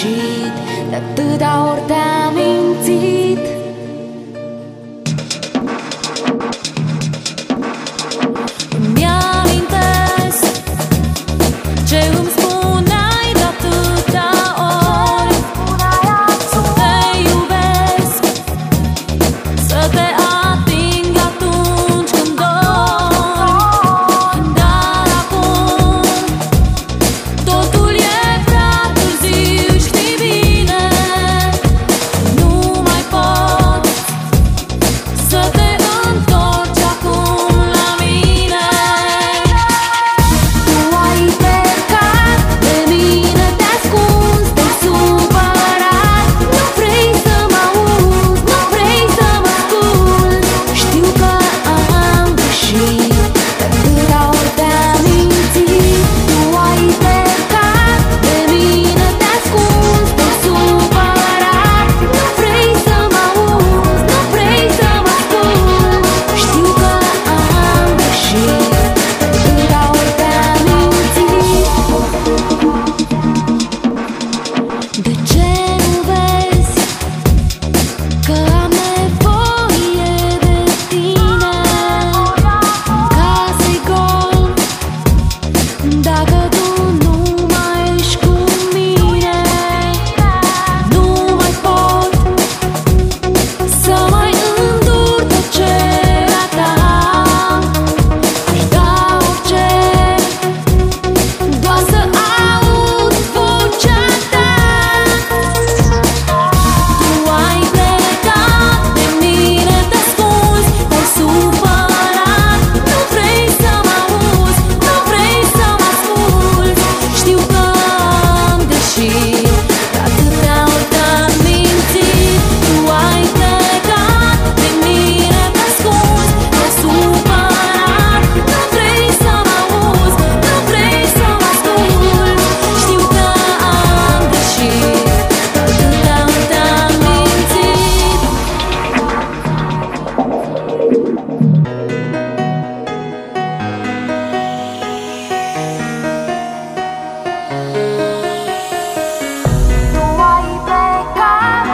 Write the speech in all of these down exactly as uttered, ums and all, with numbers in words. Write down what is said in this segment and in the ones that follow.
greșit, de atâta ori te-am mințit. Îmi amintesc ce îmi spuneai de atâta ori, să te iubesc, să te ating atunci când dormi. Dar acum totul e prea târziu, știi bine, nu mai pot să te întorci acum la mine. Tu ai plecat de mine, te ascunzi, te-ai supărat, nu vrei să mă auzi, nu vrei să mă asculți. Știu că am greșit, de atâta ori te-am mințit. Tu ai plecat de mine, te ascunzi, te-ai supărat, nu vrei să mă auzi, nu vrei să mă asculți. Știu că am greșit, de atâta ori te-am mințit. De ce nu vezi că am nevoie de tine? Casa-i gol dacă tu nu mai ești cu mine. Nu mai pot să mai îndur tăcerea ta. Aș da orice doar să aud vocea ta. Tu ai plecat de mine, te ascunzi, te-ai supărat, nu vrei să mă auzi, nu vrei să mă asculți. Știu că am greșit, de atâtea ori te-am mințit. Tu ai plecat de mine, te ascunzi, te-ai supărat, nu vrei să mă auzi, nu vrei să mă asculți. Știu că am greșit, de atâtea ori te-am mințit. Tu ai plecat.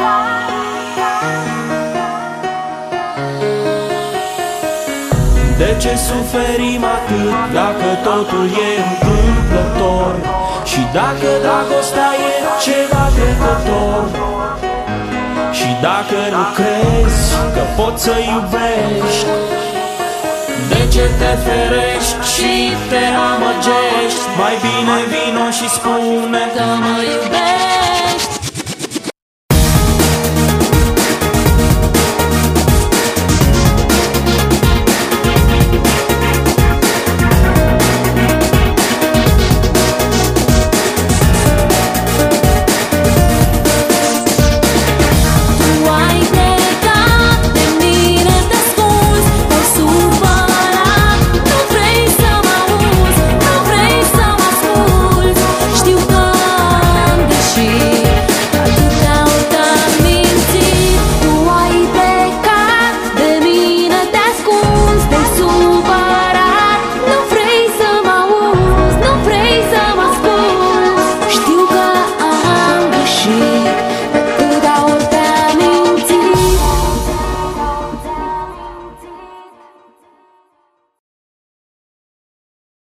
De ce suferim atât dacă totul e întâmplător? Și dacă dragostea e ceva trecător? Și dacă nu crezi că poți să iubești, de ce te ferești și te amăgești? Mai bine vino și spune Că mă iubești.